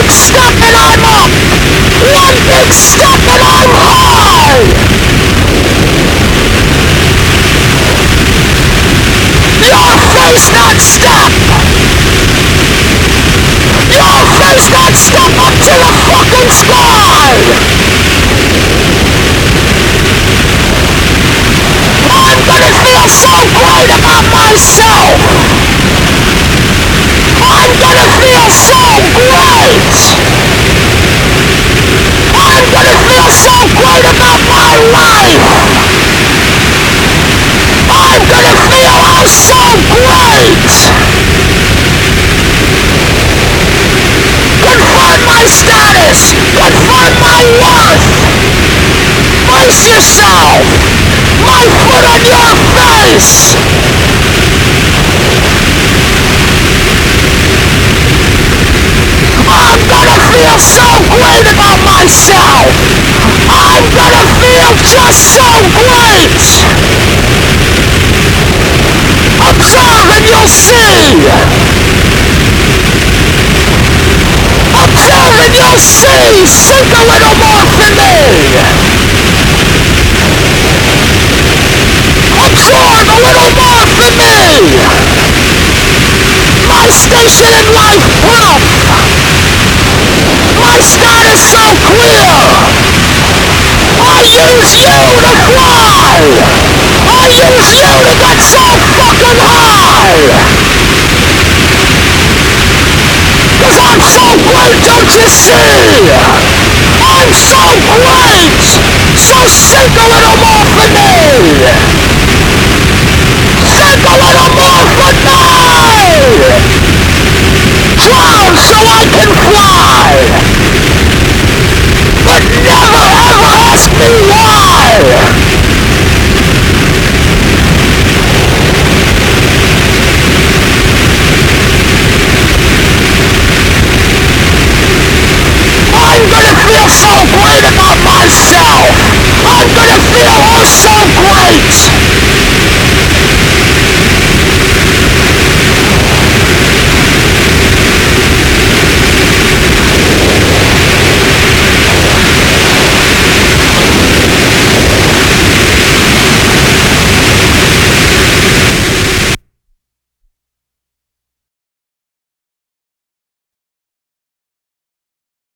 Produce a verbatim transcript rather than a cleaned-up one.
big step and I'm up. One big step and I'm high. Your face not step. Your face not step up to the fucking sky. I'm gonna feel so great about myself. I'm gonna feel so great. I'm gonna feel so great about my life. I'm gonna feel oh so great. Confirm my status. Confirm my worth. Brace yourself. My foot on your face. I'm gonna feel so great about myself. I'm gonna feel just so great. Observe and you'll see. Observe and you'll see. Sink a little more for me. Absorb a little more for me. My station in life proof. My status so clear. I use you to fly. I use you to get so fucking high. Cause I'm so great, don't you see? I'm so great. So sink a little more for me.